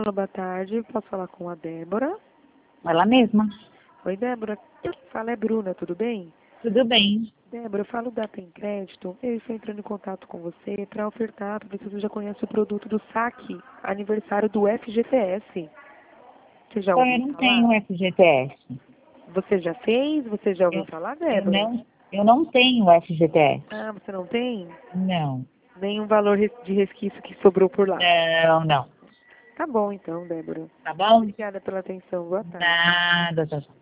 boa tarde. Posso falar com a Débora? Ela mesma. Oi, Débora. Fala, é Bruna, tudo bem? Tudo bem. Débora, eu falo da Tem Crédito. Eu estou entrando em contato com você para ofertar, para ver se você já conhece o produto do saque aniversário do FGTS. Você já Então, eu ouviu não falar? tenho FGTS. Você já fez? Você já ouviu Eu, falar, eu Débora? não, eu não tenho FGTS. Ah, você não tem? Não. Nenhum valor de resquício que sobrou por lá. Não. Tá bom, então, Débora. Tá bom? Obrigada pela atenção. Boa tarde. Nada, tá.